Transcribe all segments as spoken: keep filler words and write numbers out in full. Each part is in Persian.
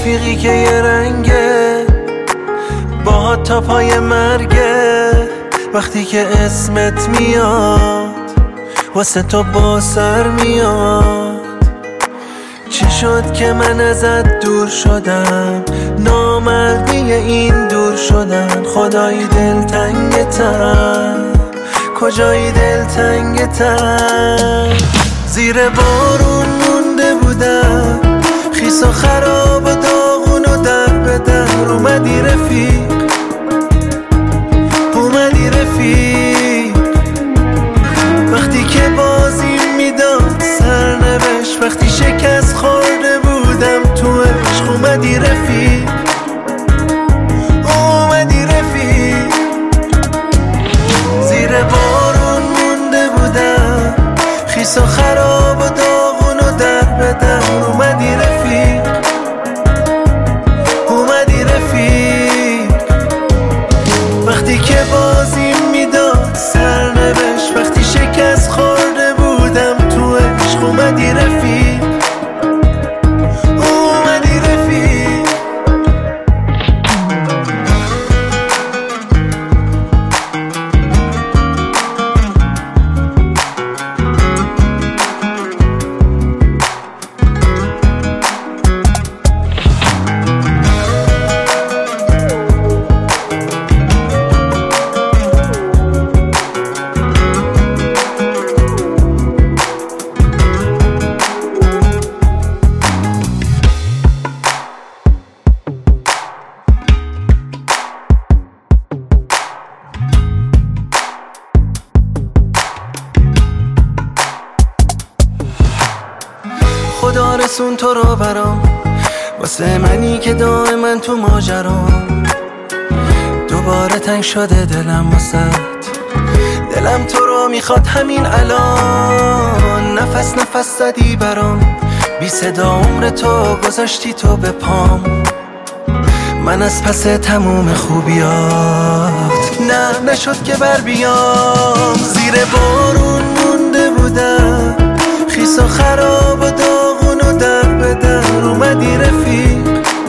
رفیقی که یه رنگه باهات تا پای مرگه. وقتی که اسمت میاد واسه تو با سر میاد. چی شد که من ازت دور شدم؟ نامردی این دور شدن. خدایی دلتنگتم، کجایی دلتنگتم. زیر بارون مونده بودم، خیس و خراب و داغون و در به در. اومدی رفیق، اومدی رفیق. وقتی که بازی میداد سرنوشت، وقتی شکست خورده بودم تو عشق. اومدی رفیق، اومدی رفیق. زیر بارون مونده بودم، خیس و خراب و داغون و در به در. اومدی رفیق، اومدی رفیق. وقتی که بازی میداد سرنوشت، وقتی شکست خورده بودم تو عشق. اومدی رفیق، اومدی رفیق. خدا رسون تو رو برام، واسه منی که دائما تو ماجرام. دوباره تنگ شده دلم واسد، دلم تو رو میخواد همین الان. نفس نفس زدی برام، بی صدا عمر تو گذاشتی تو به پام. من از پس تموم خوبیات نه نشد که بر بیام. زیر بارون مونده بودم، خیس و خراب و داغون و در به در. اومدی رفیق،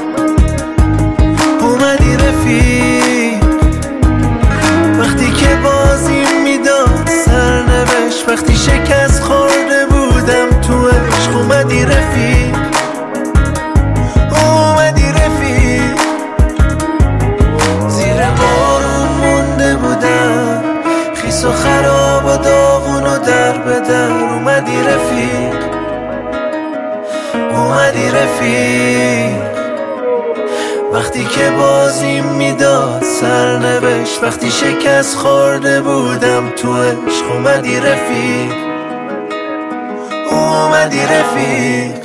اومدی رفیق. وقتی که بازی میداد سرنوشت، وقتی شکست خورده بودم تو عشق. اومدی رفیق، اومدی رفیق. زیر بارون مونده بودم، خیس و خراب و داغون و در به در. اومدی رفیق، اومدی رفیق. وقتی که بازی میداد سرنوشت، وقتی شکست خورده بودم تو عشق. اومدی رفیق، اومدی رفیق.